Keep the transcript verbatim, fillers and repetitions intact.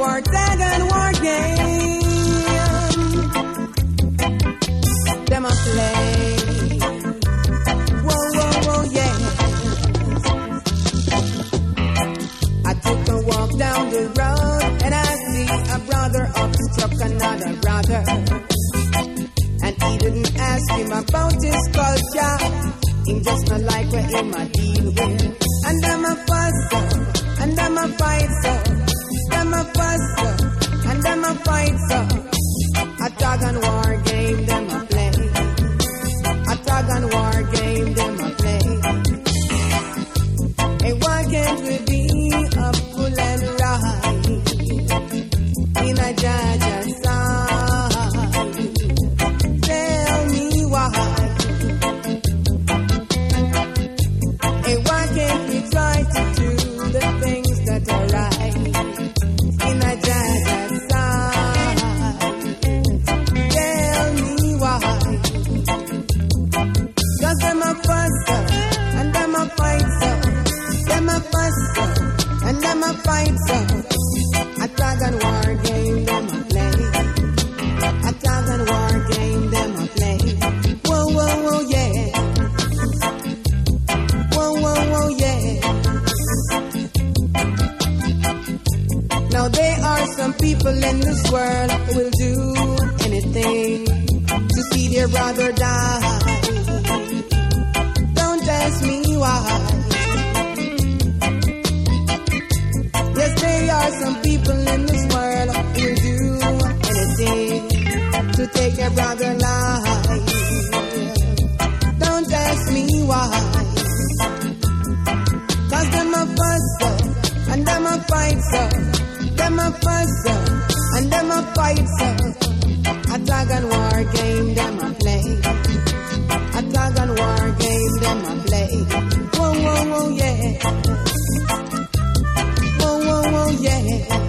war, tag and war game. Them a play. Whoa, whoa, whoa, yeah. I took a walk down the road and I see a brother obstruct another brother. And he didn't ask him about his culture. He just not like where him a deal with. And them a fuss up, and them a fight up. Them a fuss up, and them a fight up. A tag and war game, them a play. A tag and war game, them a play. Hey, why can't we be up full and right in a Jaja side? Tell me why. Hey, why can't we try to do the things that are right in a Jaja side? Tell me why. Cause them a fuss up, and them a fight up. Them a fuss up, and them a fight up. A tag and war game, them a play. A tag and war game, them a play. Whoa, whoa, whoa, yeah. Whoa, whoa, whoa, yeah. Now there are some people in this world who will do anything to see their brother die. Don't ask me why. Yes, there are some people in this world who will do anything to take their brother life. Don't ask me why. Cause them a fuss up, and them a fight up. Them a fuss up, and them a fight up. A tag and war game, them a play. A tag and war game, them a play. Whoa, whoa, whoa, yeah. Whoa, whoa, whoa, yeah.